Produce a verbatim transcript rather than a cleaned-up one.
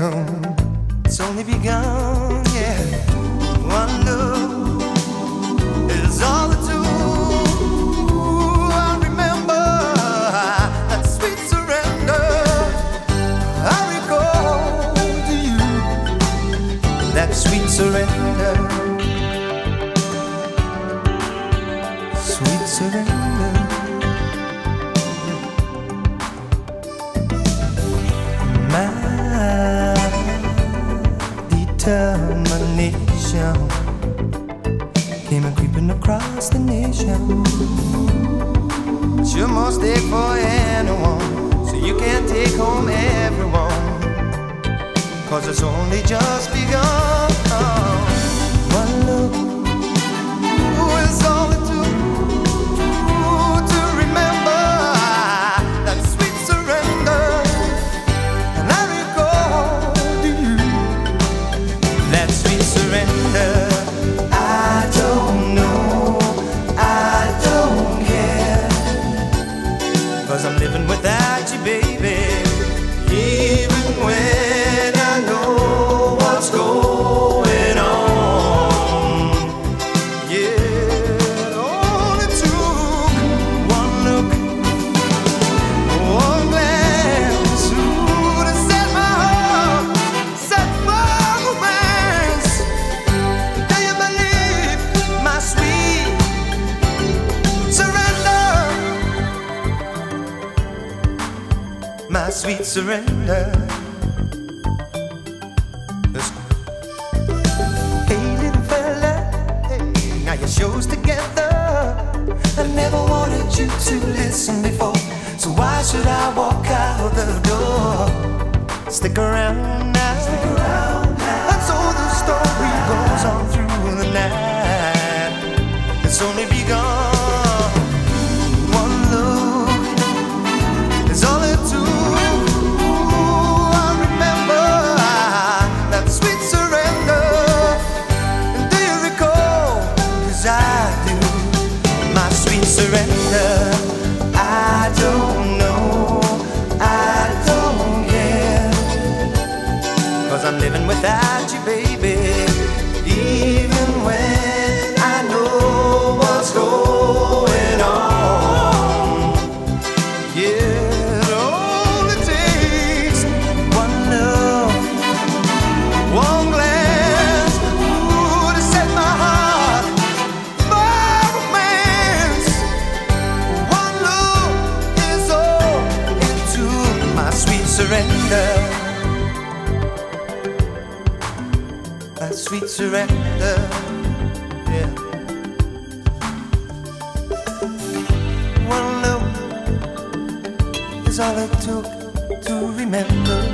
It's only begun, yeah. One look is all it took. I remember that sweet surrender. I recall to you that sweet surrender. Sweet surrender. My determination came a creeping across the nation. You must stay for anyone, so you can't take home everyone, 'cause it's only just begun. One look is all it took to remember that sweet surrender. And I recall to you that sweet surrender. I don't know, I don't care, 'cause I'm living without you, baby. Even when I know what's going on. Yeah, it only took one look, one glance, ooh, to set my heart, set my romance. Do you believe my sweet surrender? My sweet surrender. Listen. Hey, little fella, hey, now your show's together. I never wanted you to listen before, so why should I walk out the door? Stick around now. Stick around now. And so the story goes on through the night. It's only begun. One look is all it took. Surrender. I don't know, I don't care, 'cause I'm living without you, baby. Even when I know what's going on. Yeah, it only takes one look, one glance, ooh, to set my heart, my romance. One look is all it took. My sweet surrender. My sweet surrender. Yeah. One look is all it took to remember.